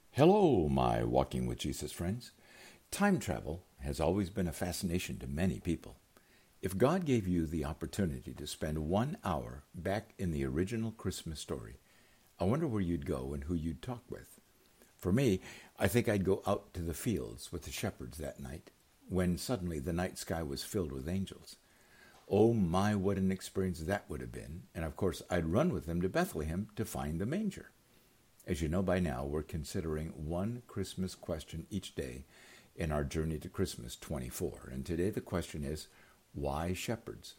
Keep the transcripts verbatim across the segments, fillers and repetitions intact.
Hello, my Walking with Jesus friends. Time travel has always been a fascination to many people. If God gave you the opportunity to spend one hour back in the original Christmas story, I wonder where you'd go and who you'd talk with. For me, I think I'd go out to the fields with the shepherds that night, when suddenly the night sky was filled with angels. Oh my, what an experience that would have been, and of course I'd run with them to Bethlehem to find the manger. As you know by now, we're considering one Christmas question each day in our Journey to Christmas twenty-four. And today the question is, why shepherds?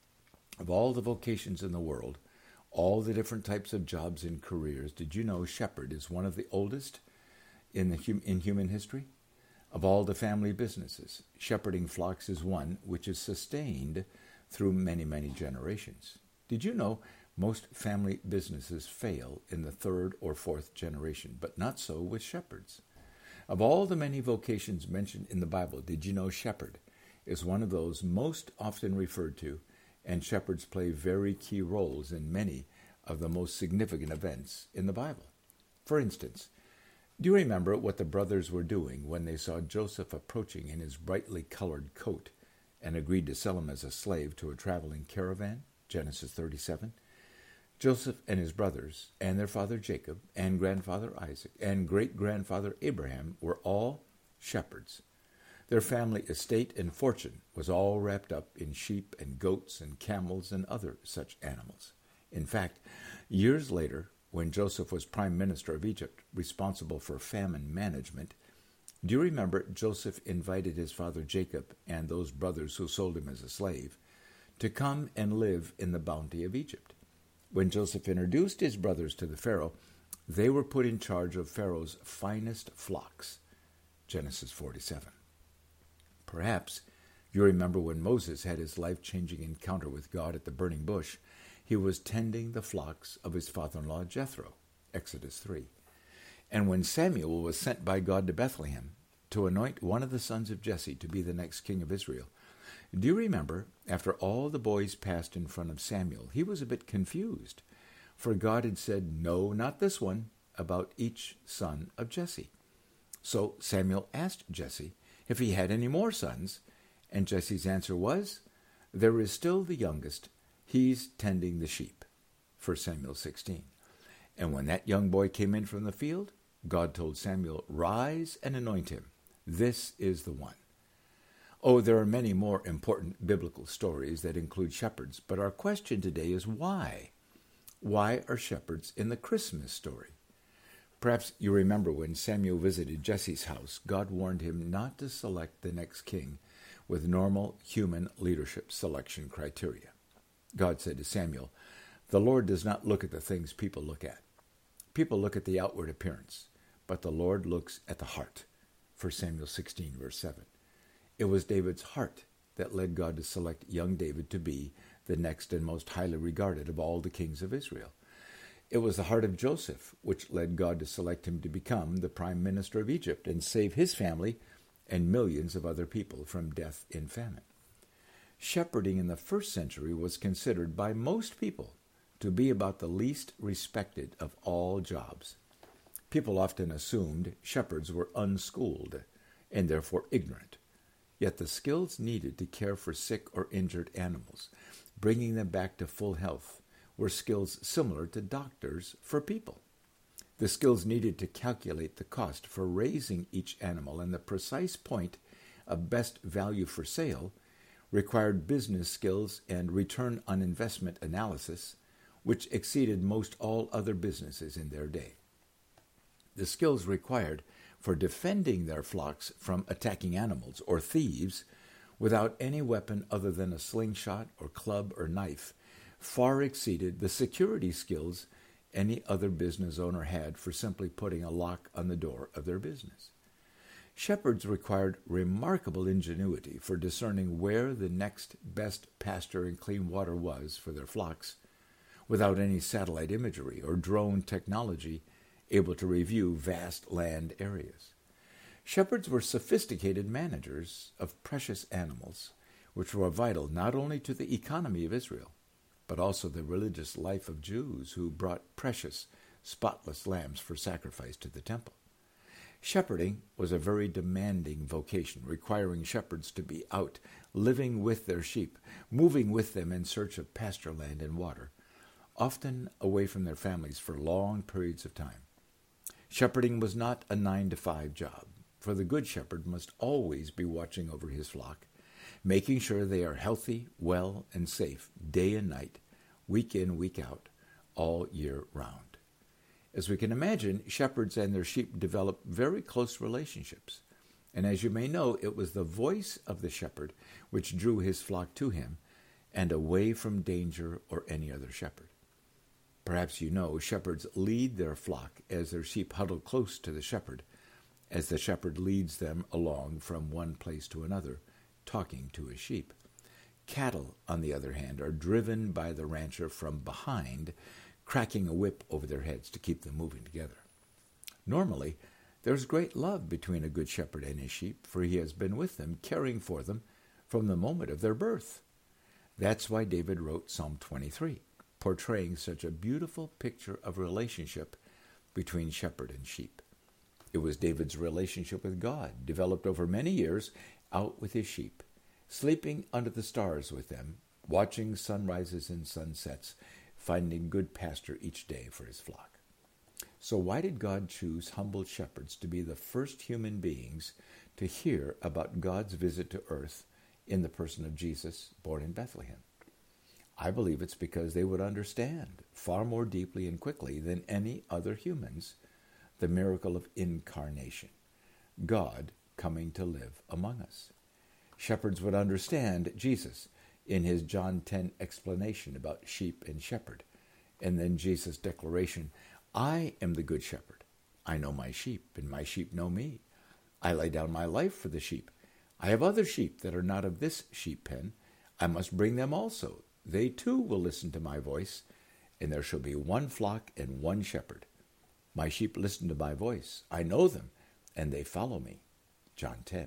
Of all the vocations in the world, all the different types of jobs and careers, did you know shepherd is one of the oldest in, the hum- in human history? Of all the family businesses, shepherding flocks is one which is sustained through many, many generations. Did you know most family businesses fail in the third or fourth generation, but not so with shepherds? Of all the many vocations mentioned in the Bible, did you know shepherd is one of those most often referred to, and shepherds play very key roles in many of the most significant events in the Bible? For instance, do you remember what the brothers were doing when they saw Joseph approaching in his brightly colored coat and agreed to sell him as a slave to a traveling caravan? Genesis thirty-seven. Joseph and his brothers, and their father Jacob, and grandfather Isaac, and great-grandfather Abraham were all shepherds. Their family estate and fortune was all wrapped up in sheep and goats and camels and other such animals. In fact, years later, when Joseph was prime minister of Egypt, responsible for famine management, do you remember Joseph invited his father Jacob and those brothers who sold him as a slave to come and live in the bounty of Egypt? When Joseph introduced his brothers to the Pharaoh, they were put in charge of Pharaoh's finest flocks. Genesis forty-seven. Perhaps you remember when Moses had his life-changing encounter with God at the burning bush, he was tending the flocks of his father-in-law Jethro. Exodus three. And when Samuel was sent by God to Bethlehem to anoint one of the sons of Jesse to be the next king of Israel, do you remember, after all the boys passed in front of Samuel, he was a bit confused, for God had said, "No, not this one," about each son of Jesse. So Samuel asked Jesse if he had any more sons, and Jesse's answer was, "There is still the youngest. He's tending the sheep." First Samuel sixteen. And when that young boy came in from the field, God told Samuel, "Rise and anoint him. This is the one." Oh, there are many more important biblical stories that include shepherds, but our question today is why? Why are shepherds in the Christmas story? Perhaps you remember when Samuel visited Jesse's house, God warned him not to select the next king with normal human leadership selection criteria. God said to Samuel, "The Lord does not look at the things people look at. People look at the outward appearance, but the Lord looks at the heart." First Samuel sixteen, verse seven. It was David's heart that led God to select young David to be the next and most highly regarded of all the kings of Israel. It was the heart of Joseph which led God to select him to become the prime minister of Egypt and save his family and millions of other people from death in famine. Shepherding in the first century was considered by most people to be about the least respected of all jobs. People often assumed shepherds were unschooled and therefore ignorant. Yet the skills needed to care for sick or injured animals, bringing them back to full health, were skills similar to doctors for people. The skills needed to calculate the cost for raising each animal and the precise point of best value for sale required business skills and return on investment analysis, which exceeded most all other businesses in their day. The skills required for defending their flocks from attacking animals or thieves without any weapon other than a slingshot or club or knife far exceeded the security skills any other business owner had for simply putting a lock on the door of their business. Shepherds required remarkable ingenuity for discerning where the next best pasture and clean water was for their flocks, without any satellite imagery or drone technology able to review vast land areas. Shepherds were sophisticated managers of precious animals, which were vital not only to the economy of Israel, but also the religious life of Jews who brought precious, spotless lambs for sacrifice to the temple. Shepherding was a very demanding vocation, requiring shepherds to be out, living with their sheep, moving with them in search of pasture land and water, often away from their families for long periods of time. Shepherding was not a nine-to-five job, for the good shepherd must always be watching over his flock, making sure they are healthy, well, and safe day and night, week in, week out, all year round. As we can imagine, shepherds and their sheep develop very close relationships. And as you may know, it was the voice of the shepherd which drew his flock to him and away from danger or any other shepherd. Perhaps you know shepherds lead their flock as their sheep huddle close to the shepherd, as the shepherd leads them along from one place to another, talking to his sheep. Cattle, on the other hand, are driven by the rancher from behind, cracking a whip over their heads to keep them moving together. Normally, there's great love between a good shepherd and his sheep, for he has been with them, caring for them from the moment of their birth. That's why David wrote Psalm twenty-three, portraying such a beautiful picture of relationship between shepherd and sheep. It was David's relationship with God, developed over many years out with his sheep, sleeping under the stars with them, watching sunrises and sunsets, finding good pasture each day for his flock. So why did God choose humble shepherds to be the first human beings to hear about God's visit to earth in the person of Jesus, born in Bethlehem? I believe it's because they would understand far more deeply and quickly than any other humans the miracle of incarnation, God coming to live among us. Shepherds would understand Jesus in his John ten explanation about sheep and shepherd, and then Jesus' declaration, I am the good shepherd. I know my sheep, and my sheep know me. I lay down my life for the sheep. I have other sheep that are not of this sheep pen. I must bring them also. They too will listen to my voice, and there shall be one flock and one shepherd. My sheep listen to my voice. I know them, and they follow me. John ten.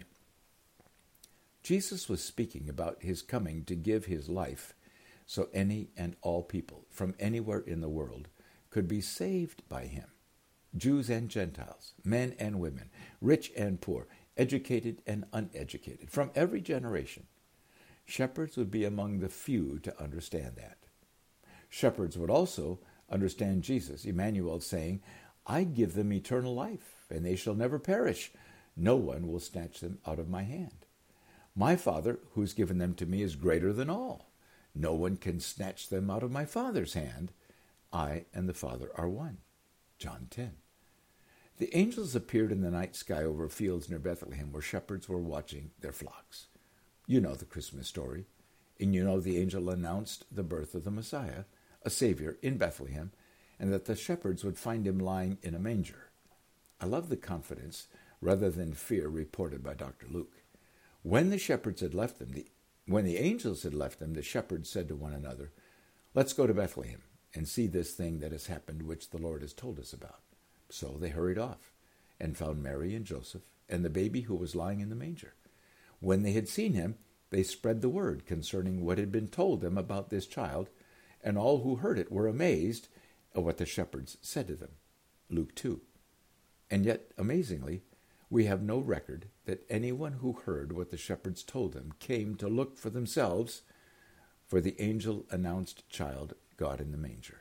Jesus was speaking about his coming to give his life so any and all people from anywhere in the world could be saved by him. Jews and Gentiles, men and women, rich and poor, educated and uneducated, from every generation. Shepherds would be among the few to understand that. Shepherds would also understand Jesus, Emmanuel, saying, I give them eternal life, and they shall never perish. No one will snatch them out of my hand. My Father, who's given them to me, is greater than all. No one can snatch them out of my Father's hand. I and the Father are one. John ten. The angels appeared in the night sky over fields near Bethlehem where shepherds were watching their flocks. You know the Christmas story, and you know the angel announced the birth of the Messiah, a Savior, in Bethlehem, and that the shepherds would find him lying in a manger. I love the confidence rather than fear reported by Doctor Luke. When the shepherds had left them, the, when the angels had left them, the shepherds said to one another, Let's go to Bethlehem and see this thing that has happened which the Lord has told us about. So they hurried off and found Mary and Joseph and the baby who was lying in the manger. When they had seen him, they spread the word concerning what had been told them about this child, and all who heard it were amazed at what the shepherds said to them. Luke two. And yet, amazingly, we have no record that anyone who heard what the shepherds told them came to look for themselves for the angel-announced child, God in the manger.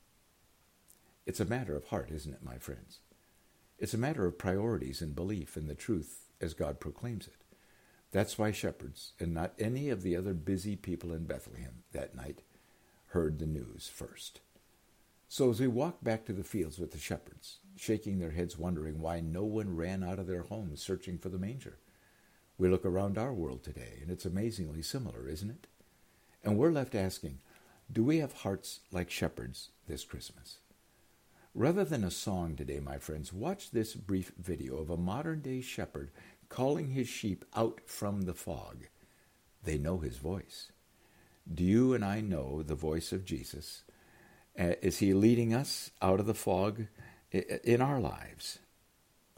It's a matter of heart, isn't it, my friends? It's a matter of priorities and belief in the truth as God proclaims it. That's why shepherds, and not any of the other busy people in Bethlehem that night, heard the news first. So as we walk back to the fields with the shepherds, shaking their heads wondering why no one ran out of their homes searching for the manger, we look around our world today, and it's amazingly similar, isn't it? And we're left asking, do we have hearts like shepherds this Christmas? Rather than a song today, my friends, watch this brief video of a modern-day shepherd calling his sheep out from the fog. They know his voice. Do you and I know the voice of Jesus? Uh, is he leading us out of the fog in our lives?